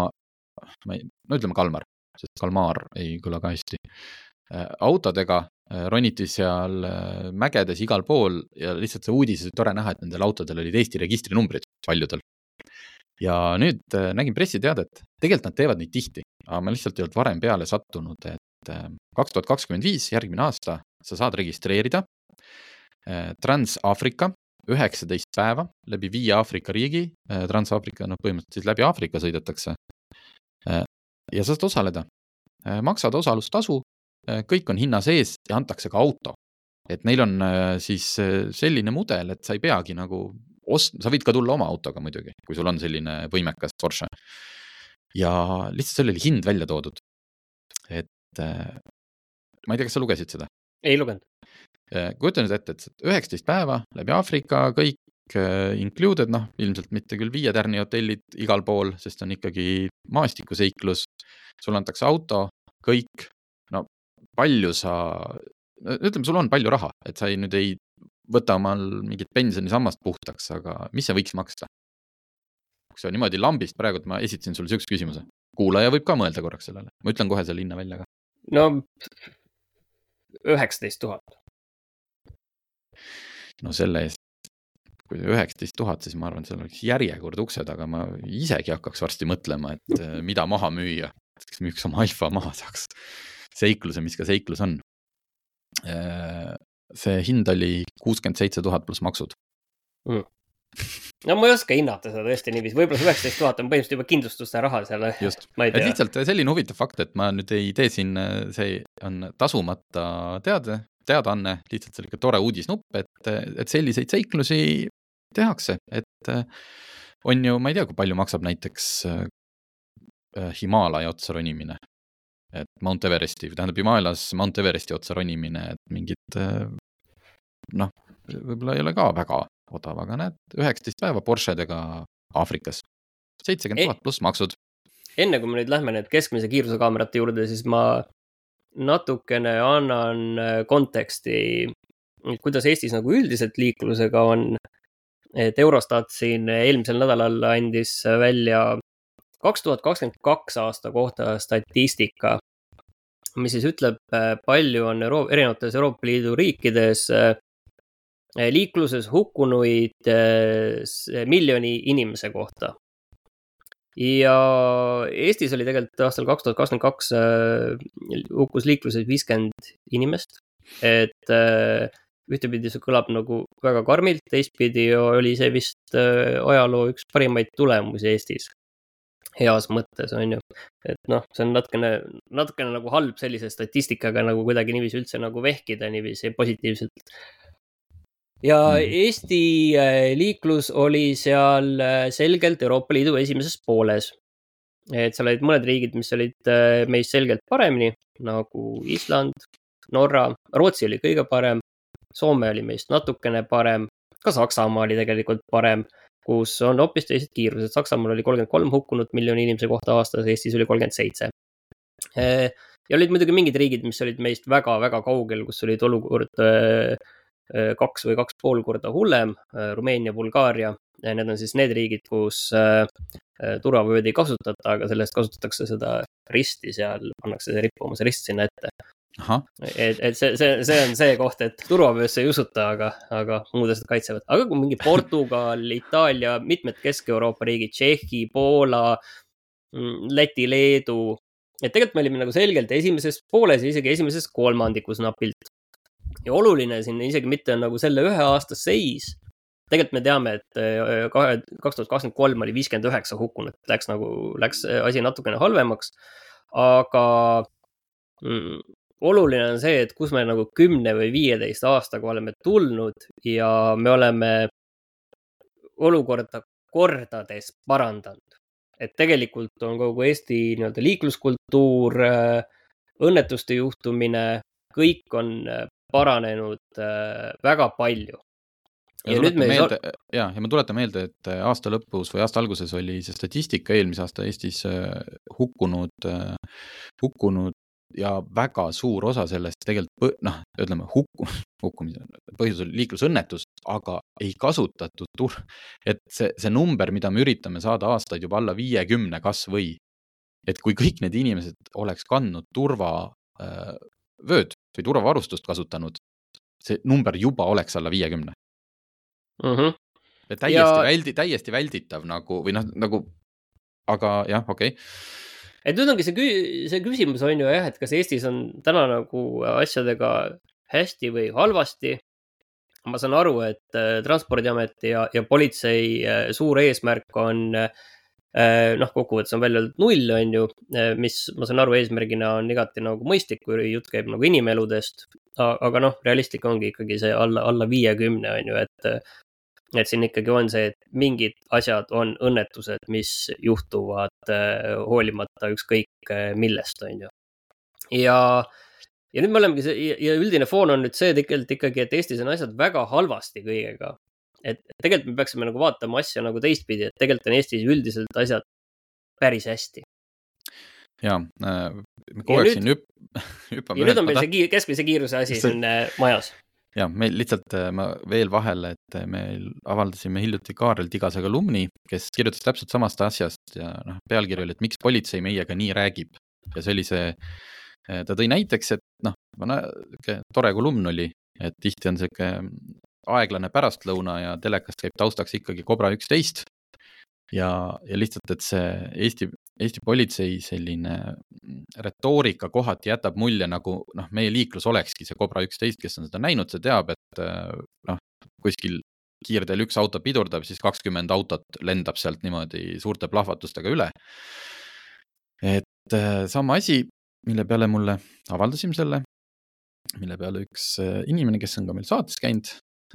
sest Kalmar ei kõla ka hästi, autodega roniti seal mägedes igal pool ja lihtsalt see uudis oli tore näha, et nendel autodel olid Eesti registrinumbrid paljudel. Ja nüüd nägin pressiteadet, tegelikult nad teevad neid tihti, aga ma lihtsalt ei olnud varem peale sattunud, et 2025, järgmine aasta, sa saad registreerida Trans-Afrika 19 päeva läbi 5 Aafrika riigi, Trans-Afrika, põhimõtteliselt siis läbi Aafrika sõidetakse ja sa saad osaleda. Maksad osalustasu, kõik on hinna sees ja antakse ka auto. Et neil on siis selline mudel, et sa ei peagi nagu sa võid ka tulla oma autoga muidugi, kui sul on selline võimekas Porsche. Ja lihtsalt selle oli hind välja toodud. Et ma ei tea, kas sa lugesid seda? Ei lugenud. Kujuta nüüd ette, et 19 päeva läbi Aafrika, kõik included, ilmselt mitte küll 5 tärni hotellid igal pool, sest on ikkagi maastikuseiklus. Sul antakse auto, kõik, palju ütleme, sul on palju raha, et sa nüüd ei võta omal mingit pensionisammast puhtaks, aga mis see võiks maksta? Kui see on niimoodi lambist praegu, et ma esitasin sulle üks küsimuse. Kuulaja võib ka mõelda korraks sellele. Ma ütlen kohe selle hinna välja ka. 19 000. Selle eest, kui 19 000, siis ma arvan, et seal oleks järjekord uksed, aga ma isegi hakkaks varsti mõtlema, et mida maha müüa. Kas müüks oma alfa maha saaks seikluse, mis ka seiklus on. See hind oli 67 000 pluss maksud. No ma ei oska hinnata seda tõesti niiviisi, võib-olla see 19 000 on põhimõtteliselt juba kindlustuste raha seal. Just, et lihtsalt selline huvitav fakt, et ma nüüd ei tee siin, see on tasumata teadaanne, lihtsalt selline tore uudisnupp, et selliseid seiklusi tehakse, et on ju, ma ei tea, kui palju maksab näiteks Himaalaja otsa ronimine, et Mount Everesti, tähendab Himaalajas Mount Everesti otsa ronimine, et mingid, võib-olla ei ole ka väga odav, aga näed, 19 päeva Porschedega Aafrikas, 70 000 pluss maksud. Enne kui me nüüd lähme need keskmise kiiruse kaamerate juurde, siis ma natukene annan konteksti, kuidas Eestis nagu üldiselt liiklusega on, et Eurostat siin eelmisel nädalal andis välja 2022 aasta kohta statistika, mis siis ütleb, palju on erinevates Euroopa Liidu riikides liikluses hukkunuid miljoni inimese kohta. Ja Eestis oli tegelikult aastal 2022 hukkus liikluses 50 inimest, et ühtepidi see kõlab nagu väga karmilt, teistpidi oli see vist ajaloo üks parimaid tulemusi Eestis. Heas mõttes, on ju. Et see on natukene nagu halb sellise statistikaga nagu kuidagi niiviisi üldse nagu vehkida niiviisi positiivselt. Ja Eesti liiklus oli seal selgelt Euroopa Liidu esimeses pooles. Et seal olid mõned riigid, mis olid meist selgelt paremini, nagu Island, Norra, Rootsi oli kõige parem, Soome oli meist natukene parem, ka Saksamaa oli tegelikult parem, kus on hoopis teised kiirused. Saksamaal oli 33 hukkunut miljoni inimese kohta aastas, Eestis oli 37. Ja olid muidugi mingid riigid, mis olid meist väga-väga kaugel, kus olid olukord 2 või 2,5 korda hullem, Rumeenia, Bulgaaria. Need on siis need riigid, kus turvavööd ei kasutata, aga sellest kasutatakse seda risti seal, pannakse see rippuma, see rist sinna ette. Aha. Et see on see koht, et turvavöösse ei usuta, aga muud asjad kaitsevad. Aga kui mingi Portugal, Itaalia, mitmed Kesk-Euroopa riigid, Tšehhi, Poola, Läti, Leedu, et tegelikult me olime nagu selgelt esimeses pooles ja isegi esimeses kolmandikus napilt. Ja oluline siin isegi mitte nagu selle ühe aasta seis. Tegelikult me teame, et 2023 oli 59 hukkunut, läks asi natukene halvemaks, aga oluline on see, et kus me nagu 10 või 15 aastaga oleme tulnud ja me oleme olukorda kordades parandanud. Et tegelikult on kogu Eesti nii-öelda liikluskultuur, õnnetuste juhtumine, kõik on paranenud väga palju. Ja ma tuletan meelde, et aasta lõpus või aasta alguses oli see statistika eelmise aasta Eestis hukkunud ja väga suur osa sellest tegelikult, hukkumise põhjus oli liiklusõnnetus, aga ei kasutatud et see number, mida me üritame saada aastaid juba alla 50 kas või, et kui kõik need inimesed oleks kandnud turvavööd või turvavarustust kasutanud, see number juba oleks alla 50. Et täiesti välditav nagu, või aga jah, okei. Et nüüd ongi see küsimus on ju et kas Eestis on täna nagu asjadega hästi või halvasti. Ma saan aru, et Transpordiameti ja politsei suur eesmärk on, kokkuvõttes on välja 0, on ju, mis ma saan aru eesmärgina on igati nagu mõistlik, kui jutt käib nagu inimeludest, aga realistlik ongi ikkagi see alla 50, on ju, et siin ikkagi on see, et mingid asjad on õnnetused, mis juhtuvad hoolimata ükskõik millest, on ju. Ja nüüd me olemegi ja üldine foon on nüüd see tegelikult ikkagi, et Eestis on asjad väga halvasti kõigega. Et tegelikult me peaksime nagu vaatama asja nagu teistpidi, et tegelikult on Eestis üldiselt asjad päris hästi. Ja, me kogu aeg siin hüppame. Ja nüüd on meil see keskmise kiiruse asi siin majas. Ja, meil lihtsalt ma veel vahele, et me avaldasime hiljuti Kaarel Tigasega Lumni, kes kirjutas täpselt samast asjast ja pealkiri oli, et miks politsei meiega nii räägib. Ja see oli see, ta tõi näiteks, et tore kolumn oli, et tihti on see aeglane pärastlõuna ja telekast käib taustaks ikkagi Cobra 11 ja lihtsalt, et see Eesti politsei selline retoorika kohati jätab mulje nagu meie liiklus olekski see Cobra 11, kes on seda näinud, see teab, et kuskil kiirteel üks auto pidurdab, siis 20 autot lendab sealt niimoodi suurte plahvatustega üle. Et sama asi, mille peale mulle avaldasime selle, mille peale üks inimene, kes on ka meil saates käinud,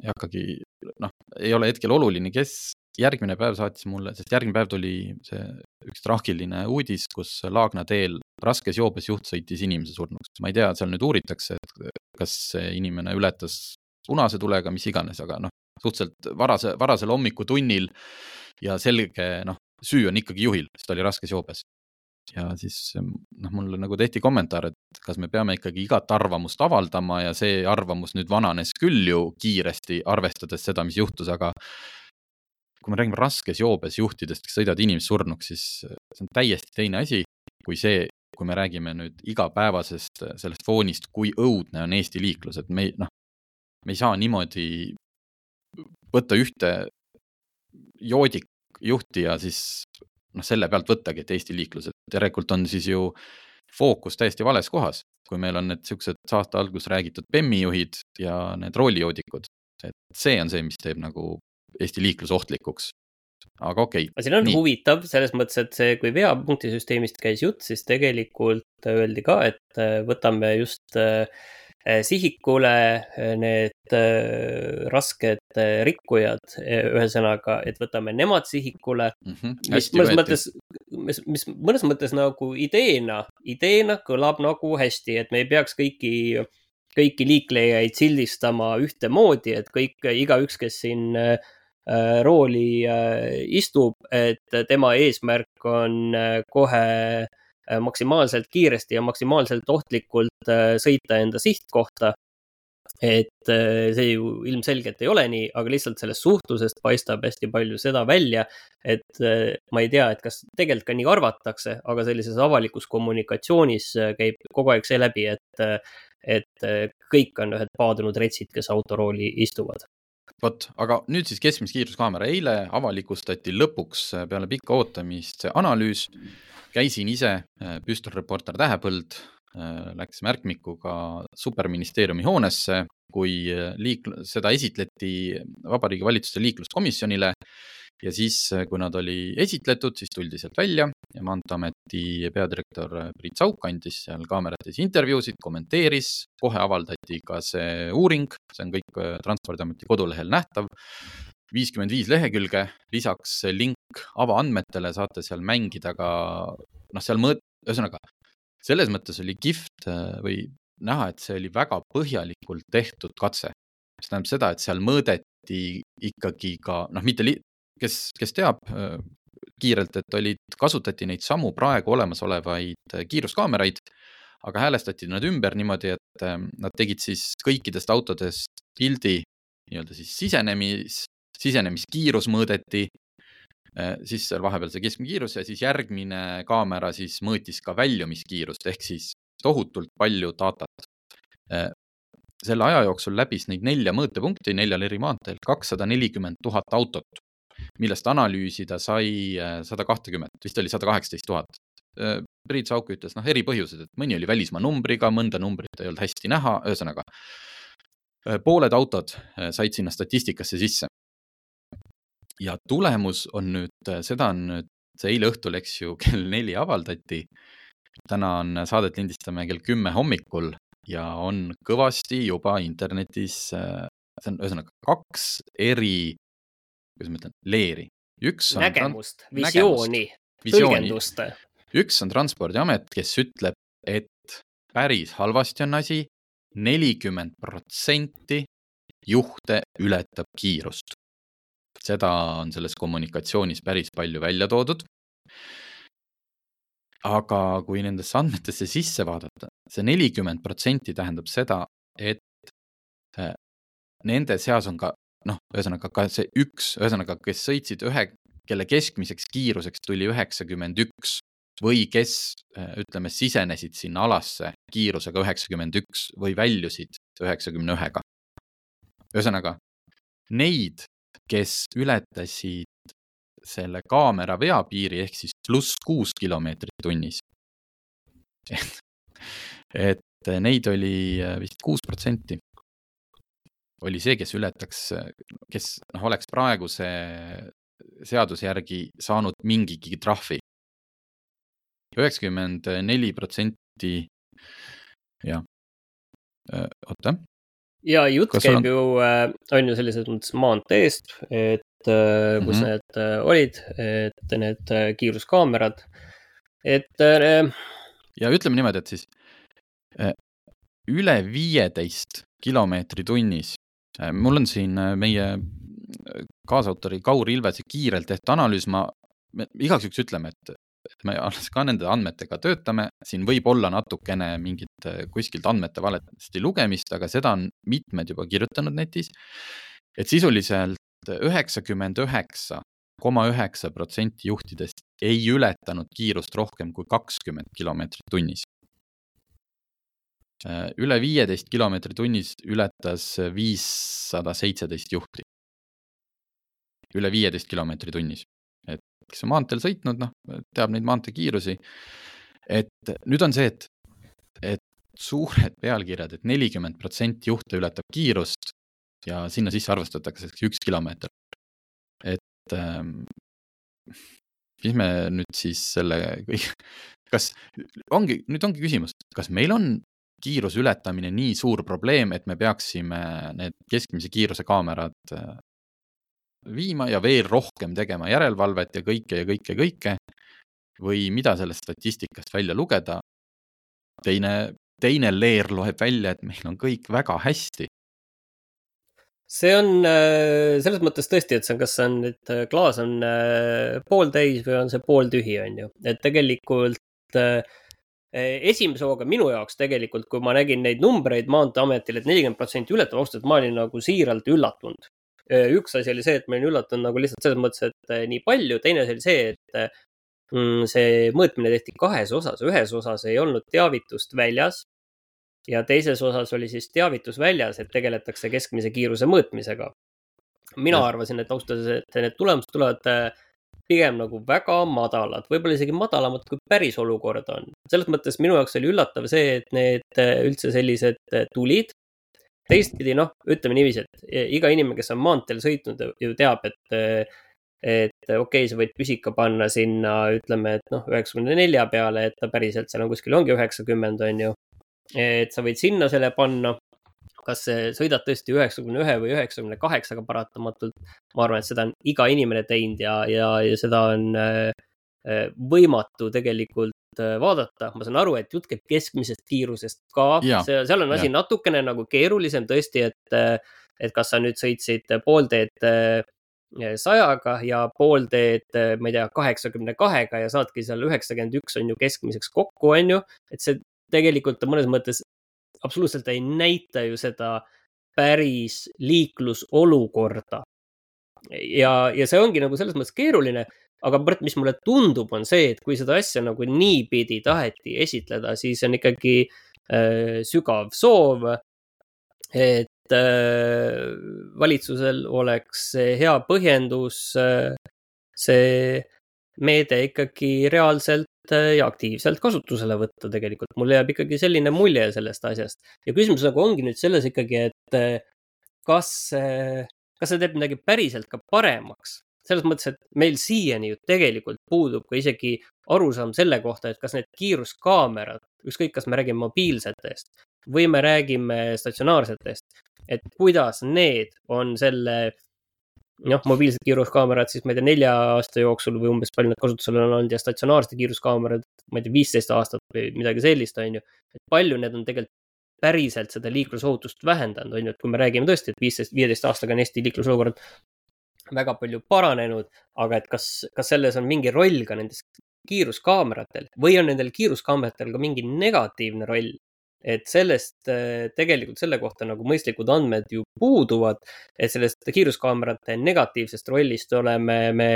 ei ole hetkel oluline, kes järgmine päev saatis mulle, sest järgmine päev tuli see üks traagiline uudis, kus Laagna teel raskes joobes juht sõitis inimese surnuks. Ma ei tea, seal nüüd uuritakse, et kas see inimene ületas punase tulega, mis iganes, aga suhteliselt varasel hommikutunnil ja selge, süü on ikkagi juhil, sest ta oli raskes joobes. Ja siis mulle nagu tehti kommentaar, et kas me peame ikkagi igat arvamust avaldama ja see arvamus nüüd vananes küll ju kiiresti, arvestades seda, mis juhtus, aga kui me räägime raskes joobes juhtidest, kes sõidavad inimest surnuks, siis see on täiesti teine asi kui see, kui me räägime nüüd igapäevasest sellest foonist, kui õudne on Eesti liiklus, et me ei saa niimoodi võtta ühte joodikjuhti ja siis selle pealt võttagi, et Eesti liiklus, et järelikult on siis ju fookus täiesti vales kohas, kui meil on need sellised saate algus räägitud PEM-i-juhid ja need roolijoodikud. See on see, mis teeb nagu Eesti liiklus ohtlikuks. Aga okei. Siin on huvitav selles mõttes, et see, kui veapunktisüsteemist käis jutt, siis tegelikult öeldi ka, et võtame just sihikule need rasked rikkujad, ühesõnaga, et võtame nemad sihikule, mis mõnes mõttes nagu ideena kõlab nagu hästi, et me ei peaks kõiki liiklejaid sildistama ühtemoodi, et igaüks, kes siin rooli istub, et tema eesmärk on kohe maksimaalselt kiiresti ja maksimaalselt ohtlikult sõita enda sihtkohta. Et see ju ilmselgelt ei ole nii, aga lihtsalt sellest suhtlusest paistab hästi palju seda välja, et ma ei tea, et kas tegelikult ka nii arvatakse, aga sellises avalikus kommunikatsioonis käib kogu aeg see läbi, et kõik on ühed paadunud retsid, kes autorooli istuvad. Aga nüüd siis keskmise kiiruskaamera. Eile avalikustati lõpuks peale pikka ootamist see analüüs. Käisin ise, püstolreporter Tähepõld, läks märkmikuga superministeeriumi hoonesse, kui seda esitleti Vabariigi Valitsuse liikluskomisjonile ja siis, kui nad oli esitletud, siis tuldi sealt välja ja Maanteeameti peadirektor Priit Sauk andis seal kaamerates intervjuusid, kommenteeris, kohe avaldati ka see uuring, see on kõik Transpordiameti kodulehel nähtav, 55 lehekülge, lisaks link avaandmetele saate seal mängida ka, ühesõnaga, selles mõttes oli kihvt või näha, et see oli väga põhjalikult tehtud katse. See tähendab seda, et seal mõõdeti ikkagi ka, kes teab kiirelt, et kasutati neid samu praegu olemasolevaid kiiruskaameraid, aga häälestati nad ümber niimoodi, et nad tegid siis kõikidest autodest pildi nii-öelda siis sisenemiskiirus mõõdeti, siis seal vahepeal see keskmine kiirus ja siis järgmine kaamera siis mõõtis ka väljumiskiirust ehk siis tohutult palju datat. Selle aja jooksul läbis neid 4 mõõtepunkti 4 eri maanteel 240 000 autot, millest analüüsida sai 120, vist oli 118 000. Priit Sauk ütles, eri põhjused, et mõni oli välismaa numbriga, mõnda numbrit ei olnud hästi näha, ühesõnaga. Pooled autod said sinna statistikasse sisse. Ja tulemus on nüüd, see eile õhtul, eks ju, kell 4 avaldati. Täna on saadet lindistame kell 10 hommikul ja on kõvasti juba internetis, see on ühesõnaga 2 eri, kuidas ma ütlen, leeri. Nägemust, visiooni, tõlgendust. Üks on Transpordiamet, kes ütleb, et päris halvasti on asi, 40% juhte ületab kiirust. Seda on selles kommunikatsioonis päris palju välja toodud. Aga kui nendesse andmetesse sisse vaadata, see 40% tähendab seda, et nende seas on ka, ühesõnaga ka see ühesõnaga, kes sõitsid kelle keskmiseks kiiruseks tuli 91 või kes, ütleme, sisenesid sinna alasse kiirusega 91 või väljusid 91. Ühesõnaga, neid, kes ületasid selle kaamera veapiiri ehk siis +6 kilomeetrit tunnis. Et neid oli vist 6%. oli see, kes ületaks, kes oleks praeguse seaduse järgi saanud mingigi trahvi. 94%, jah, oota. Ja jutt käib ju, on ju sellised mõttes maanteest, et kus need olid, et need kiiruskaamerad, et ja ütleme niimoodi, et siis üle 15 kilomeetri tunnis. Mul on siin meie kaasautori Kaur Ilvese kiirelt tehtud analüüs, me igaks üks ütleme, et me alles ka nende andmetega töötame, siin võib olla natukene mingit kuskilt andmete valesti lugemist, aga seda on mitmed juba kirjutanud netis, et sisuliselt 99,9% juhtidest ei ületanud kiirust rohkem kui 20 kilomeetrit tunnis. Üle 15 kilomeetri tunnis ületas 517 juhti. Üle 15 kilomeetri tunnis. Et kes on maanteel sõitnud, teab neid maantee kiirusi. Et nüüd on see, et suured pealkirjad, et 40% juhte ületab kiirust ja sinna sisse arvestatakse 1 kilomeeter. Et mis me nüüd siis selle nüüd ongi küsimus, kas meil on kiiruse ületamine nii suur probleem, et me peaksime need keskmise kiiruse kaamerad viima ja veel rohkem tegema järelevalvet ja kõike, või mida sellest statistikast välja lugeda. Teine leer loeb välja, et meil on kõik väga hästi. See on selles mõttes tõesti, et kas on, et klaas on pooltäis või on see pooltühi, on ju. Et tegelikult esimese hooga minu jaoks tegelikult, kui ma nägin neid numbreid Maanteeametil, et 40% ületab austat, ma olin nagu siiralt üllatunud. Üks asi oli see, et ma olin üllatunud nagu lihtsalt selles mõttes, et nii palju. Teine asi oli see, et see mõõtmine tehti 2 osas. Ühes osas ei olnud teavitust väljas ja teises osas oli siis teavitus väljas, et tegeletakse keskmise kiiruse mõõtmisega. Mina arvasin, et austades, et need tulemused tulevad pigem nagu väga madalad, võib-olla isegi madalamad, kui päris olukord on. Selles mõttes minu jaoks oli üllatav see, et need üldse sellised tulid. Teistpidi, ütleme niiviisi, et iga inimene, kes on maanteel sõitnud, ju teab, et okei, sa võid püsika panna sinna, ütleme, et 94 peale, et ta päriselt seal on kuskil ongi 90, on ju. Et sa võid sinna selle panna, kas sõidad tõesti 91 või 98 paratamatult. Ma arvan, et seda on iga inimene teinud ja seda on võimatu tegelikult vaadata. Ma saan aru, et jutt käib keskmisest kiirusest ka. Seal on asi natukene nagu keerulisem tõesti, et kas sa nüüd sõitsid poolteed 100-ga ja poolteed, ma ei tea, 82-ga ja saadki seal 91 on ju keskmiseks kokku, on ju. Et see tegelikult mõnes mõttes absoluutselt ei näita ju seda päris liiklusolukorda. Ja see ongi nagu selles mõttes keeruline, aga mis mulle tundub on see, et kui seda asja nagu niipidi taheti esitleda, siis on ikkagi sügav soov, et valitsusel oleks hea põhjendus see meede ikkagi reaalselt ja aktiivselt kasutusele võtta tegelikult. Mul jääb ikkagi selline mulje sellest asjast. Ja küsimus nagu ongi nüüd selles ikkagi, et kas see teeb midagi päriselt ka paremaks? Selles mõttes, et meil siiani ju tegelikult puudub ka isegi arusaam selle kohta, et kas need kiiruskaamerad, ükskõik kas me räägime mobiilsetest või me räägime statsionaarsetest, et kuidas need on selle mobiilsed kiiruskaamerad siis ma ei tea 4 aasta jooksul või umbes palju need kasutusel on olnud ja statsionaarsed kiiruskaamerad, ma ei tea 15 aastat või midagi sellist, on ju. Et palju need on tegelikult päriselt seda liiklusohutust vähendanud, on ju, et kui me räägime tõesti, et 15 aastaga on Eesti liiklusolukord väga palju paranenud, aga et kas selles on mingi roll ka nendes kiiruskaameratel või on nendel kiiruskaameratel ka mingi negatiivne roll, et sellest tegelikult selle kohta nagu mõistlikud andmed ju puuduvad, et sellest kiiruskaamerate negatiivsest rollist oleme me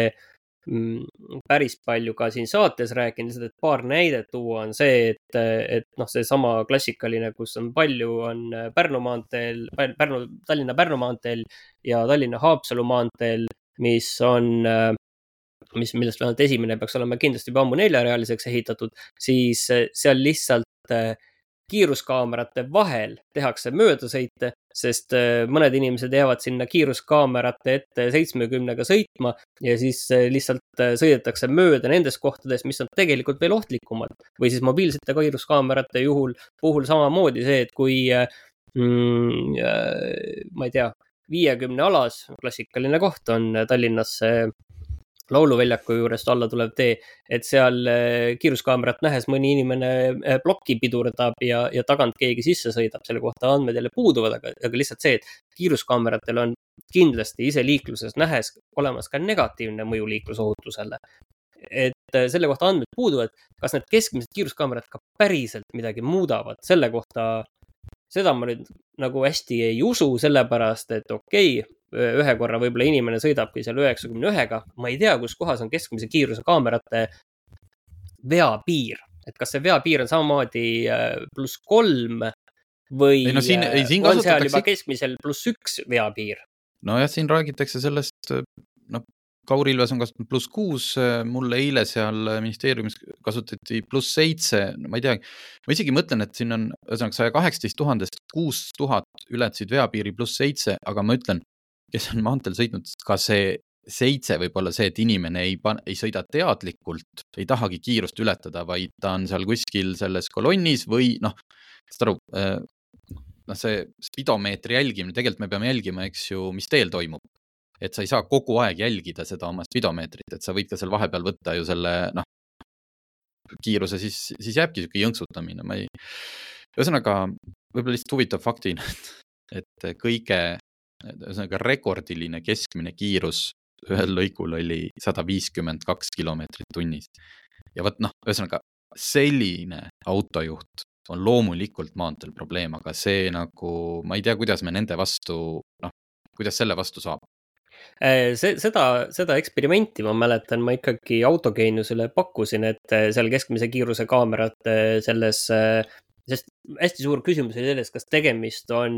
päris palju ka siin saates rääkinud, et paar näidet tuua on see, et see sama klassikaline, kus on palju, on Pärnu maanteel, Tallinna Pärnu maanteel ja Tallinna Haapsalu maanteel, millest vähemalt esimene peaks olema kindlasti juba ammu 4-realiseks ehitatud, siis seal lihtsalt kiiruskaamerate vahel tehakse möödasõite, sest mõned inimesed jäävad sinna kiiruskaamerate ette 70-ga sõitma ja siis lihtsalt sõidetakse mööda nendes kohtades, mis on tegelikult veel ohtlikumad. Või siis mobiilsete kiiruskaamerate puhul samamoodi see, et kui ma ei tea, 50 alas, klassikaline koht on Tallinnas lauluväljaku juurest alla tulev tee, et seal kiiruskaamerat nähes mõni inimene plokki pidurdab ja tagant keegi sisse sõidab, selle kohta andmed jälle puuduvad, aga lihtsalt see, et kiiruskaameratel on kindlasti ise liikluses nähes olemas ka negatiivne mõju liiklusohutusele. Et selle kohta andmed puuduvad, kas need keskmised kiiruskaamerad ka päriselt midagi muudavad, selle kohta seda ma nüüd nagu hästi ei usu, sellepärast, et okei, ühe korra võib-olla inimene sõidabki seal 91-ga, ma ei tea, kus kohas on keskmise kiiruse kaamerate veapiir, et kas see veapiir on samamoodi +3 või on seal juba keskmisel +1 veapiir? No jah, siin räägitakse sellest, Kaur Ilves on kasutanud +6, mulle eile seal ministeeriumis kasutati +7, ma ei tea, ma isegi mõtlen, et siin on 118 000 6000 ületasid veapiiri +7, aga ma ütlen, kes on maanteel sõitnud, ka see 7 võib olla see, et inimene ei sõida teadlikult, ei tahagi kiirust ületada, vaid ta on seal kuskil selles kolonnis või see spidomeetri jälgimine, tegelikult me peame jälgima, eks ju, mis teel toimub. Et sa ei saa kogu aeg jälgida seda oma spidomeetrit, et sa võid ka seal vahepeal võtta ju selle kiiruse, siis jääbki siuke jõnksutamine. Ühesõnaga, võib-olla lihtsalt huvitav faktina, et kõige rekordiline keskmine kiirus ühel lõigul oli 152 kilomeetrit tunnis. Ja ühesõnaga, selline autojuht on loomulikult maanteel probleem, aga see ma ei tea, kuidas me nende vastu, kuidas selle vastu saab. Seda eksperimenti ma mäletan, ma ikkagi autogeeniusele pakkusin, et seal keskmise kiiruse kaamerat sest hästi suur küsimus oli selles, kas tegemist on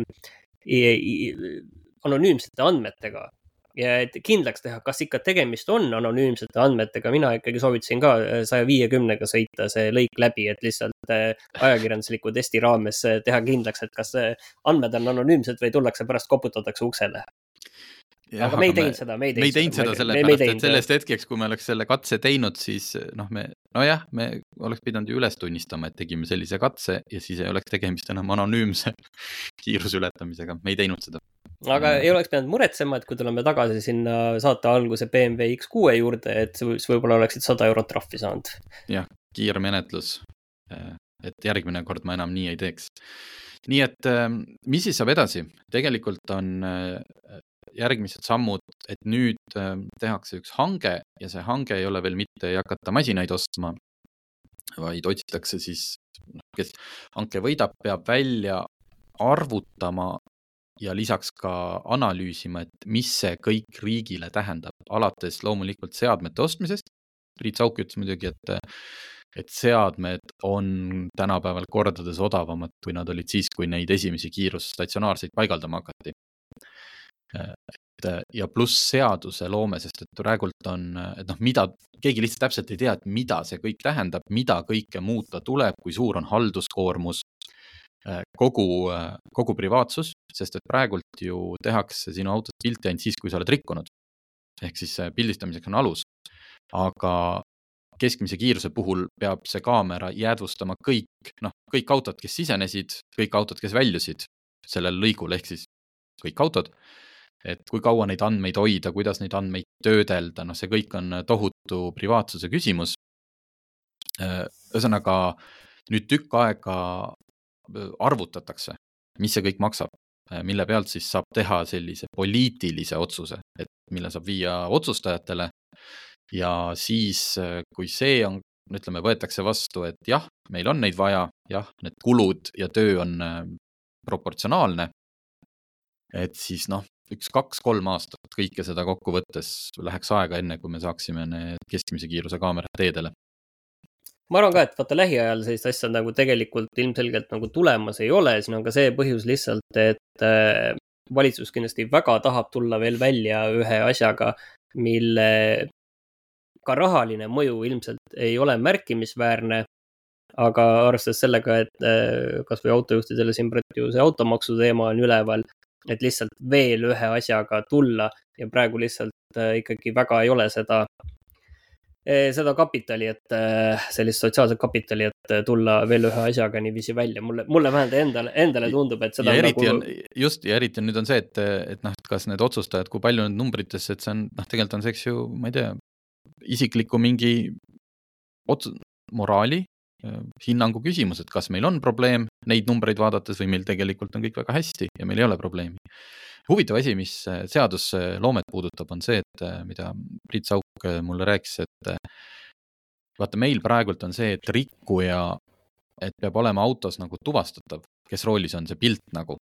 anonüümsete andmetega ja et kindlaks teha, kas ikka tegemist on anonüümsete andmetega. Mina ikkagi soovitasin ka 150-ga sõita see lõik läbi, et lihtsalt ajakirjandusliku testi raames teha kindlaks, et kas andmed on anonüümsed või tullakse pärast koputatakse uksele. Ja, aga me ei teinud seda. Me ei teinud seda sellepärast, et sellest hetkeks, kui me oleks selle katse teinud, siis me oleks pidanud ju üles tunnistama, et tegime sellise katse ja siis ei oleks tegemist enam anonüümse kiirusületamisega. Me ei teinud seda. Aga ei oleks pidanud muretsema, et kui tuleme tagasi sinna saate alguse BMW X6 juurde, et võib-olla oleksid 100 eurot trahvi saanud. Jah, kiirmenetlus. Et järgmine kord ma enam nii ei teeks. Nii et mis siis saab edasi? Tegelikult on järgmised sammud, et nüüd tehakse üks hange ja see hange ei ole veel mitte ei hakata masinaid ostma, vaid otsitakse siis, kes hanke võidab, peab välja arvutama ja lisaks ka analüüsima, et mis see kõik riigile tähendab, alates loomulikult seadmete ostmisest. Priit Sauk ütles muidugi, et seadmed on tänapäeval kordades odavamad, kui nad olid siis, kui neid esimesi kiirusstatsionaarseid paigaldama hakati. Ja pluss seaduse loome, sest et praegult on, et mida, keegi lihtsalt täpselt ei tea, et mida see kõik tähendab, mida kõike muuta tuleb, kui suur on halduskoormus, kogu privaatsus, sest et praegult ju tehakse sinu autost pilti ainult siis, kui sa oled rikkunud. Ehk siis pildistamiseks on alus. Aga keskmise kiiruse puhul peab see kaamera jäädvustama kõik autod, kes sisenesid, kõik autod, kes väljusid sellel lõigul, ehk siis kõik autod. Et kui kaua neid andmeid hoida, kuidas neid andmeid töödelda, see kõik on tohutu privaatsuse küsimus. Ühesõnaga, nüüd tükk aega arvutatakse, mis see kõik maksab, mille pealt siis saab teha sellise poliitilise otsuse, et mille saab viia otsustajatele ja siis, kui see on, ütleme, võetakse vastu, et jah, meil on neid vaja, jah, need kulud ja töö on proportsionaalne, et siis 1-2-3 aastat kõike seda kokku võttes läheks aega enne, kui me saaksime need keskmise kiiruse kaamerad teedele. Ma arvan ka, et vaata lähiajal sellist asja nagu tegelikult ilmselgelt nagu tulemas ei ole, siin on ka see põhjus lihtsalt, et valitsus kindlasti väga tahab tulla veel välja ühe asjaga, mille ka rahaline mõju ilmselt ei ole märkimisväärne, aga arvestades sellega, et kas või autojuhtidele siin praegu see automaksu teema on üleval, et lihtsalt veel ühe asjaga tulla ja praegu lihtsalt ikkagi väga ei ole seda kapitali, et sellist sotsiaalset kapitali, et tulla veel ühe asjaga niiviisi välja. Mulle vähemalt endale tundub, et seda ja eriti on nüüd on see, et kas need otsustajad, kui palju need numbritesse, et see on, tegelikult on see, eks ju, ma ei tea, isikliku mingi moraali, hinnangu küsimus, et kas meil on probleem neid numbreid vaadates või meil tegelikult on kõik väga hästi ja meil ei ole probleemi. Huvitav asi, mis seadusloomet puudutab, on see, et mida Priit Sauk mulle rääkis, et vaata, meil praegult on see, et rikkuja, et peab olema autos nagu tuvastatav, kes roolis on see pilt nagu.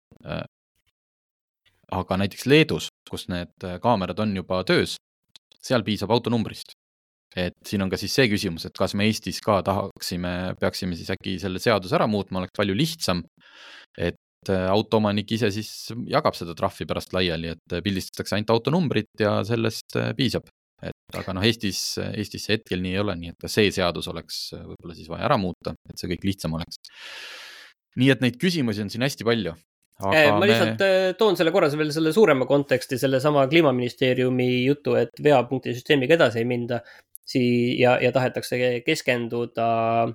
Aga näiteks Leedus, kus need kaamerad on juba töös, seal piisab autonumbrist. Et siin on ka siis see küsimus, et kas me Eestis ka peaksime siis äkki selle seadus ära muutma, oleks palju lihtsam, et autoomanik ise siis jagab seda trahvi pärast laiali, et pildistatakse ainult autonumbrit ja sellest piisab. Aga Eestis see hetkel nii ei ole, nii et ka see seadus oleks võib-olla siis vaja ära muuta, et see kõik lihtsam oleks. Nii et neid küsimusi on siin hästi palju. Ma lihtsalt toon selle korras veel selle suurema konteksti, selle sama Kliimaministeeriumi jutu, et veapunktisüsteemiga edasi ei minda ja tahetakse keskenduda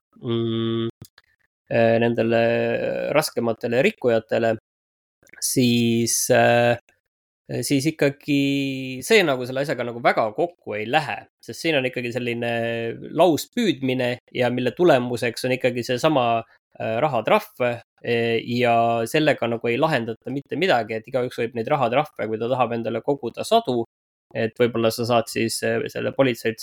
nendele raskematele rikkujatele, siis ikkagi see nagu selle asjaga nagu väga kokku ei lähe, sest siin on ikkagi selline lauspüüdmine ja mille tulemuseks on ikkagi see sama rahatrahv ja sellega nagu ei lahendata mitte midagi, et igaüks võib neid rahatrahve, kui ta tahab endale koguda sadu, et võib-olla sa saad siis selle politseilt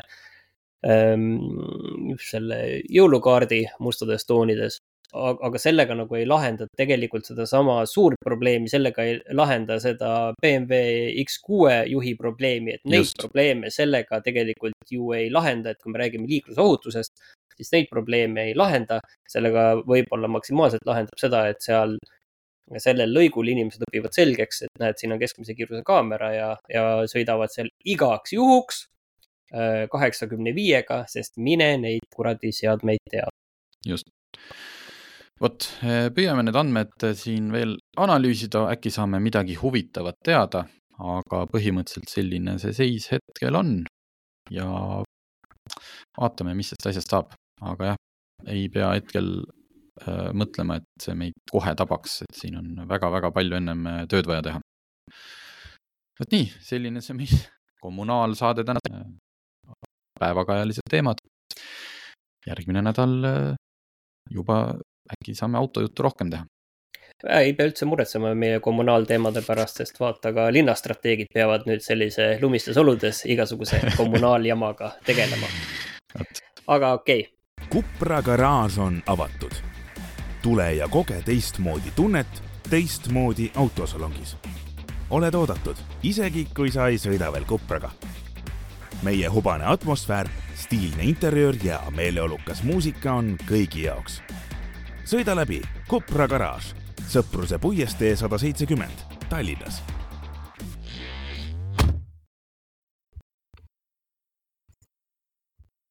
selle jõulukaardi mustades toonides, aga sellega nagu ei lahenda tegelikult seda sama suurt probleemi, sellega ei lahenda seda BMW X6 juhi probleemi, et neid probleeme sellega tegelikult ju ei lahenda, et kui me räägime liiklusohutusest, siis neid probleeme ei lahenda, sellega võib-olla maksimaalselt lahendab seda, et sellel lõigul inimesed õpivad selgeks, et näed, siin on keskmise kiiruse kaamera ja sõidavad seal igaks juhuks 85-ga, sest mine neid kuradi seadmeid teada. Just. Vot, püüame need andmed siin veel analüüsida, äkki saame midagi huvitavat teada, aga põhimõtteliselt selline see seis hetkel on ja vaatame, mis sellest asjast saab. Aga jah, ei pea hetkel mõtlema, et see meid kohe tabaks, et siin on väga-väga palju ennem tööd vaja teha. Vot nii, selline see meil kommunaalsaade täna. Päevakajalised teemad. Järgmine nädal juba äkki saame autojuttu rohkem teha. Ei pea üldse muretsema meie kommunaalteemade pärast, sest vaata ka linnastrateegid peavad nüüd sellise lumistes oludes igasuguse kommunaaljamaga tegelema. Aga okei. Kupra garaaž on avatud. Tule ja koge teistmoodi tunnet teistmoodi autosalongis. Oled oodatud, isegi kui sa ei sõida veel Kupraga. Meie hubane atmosfäär, stiilne interiör ja meeleolukas muusika on kõigi jaoks. Sõida läbi Kupra garaaž, Sõpruse puiestee 170 Tallinnas.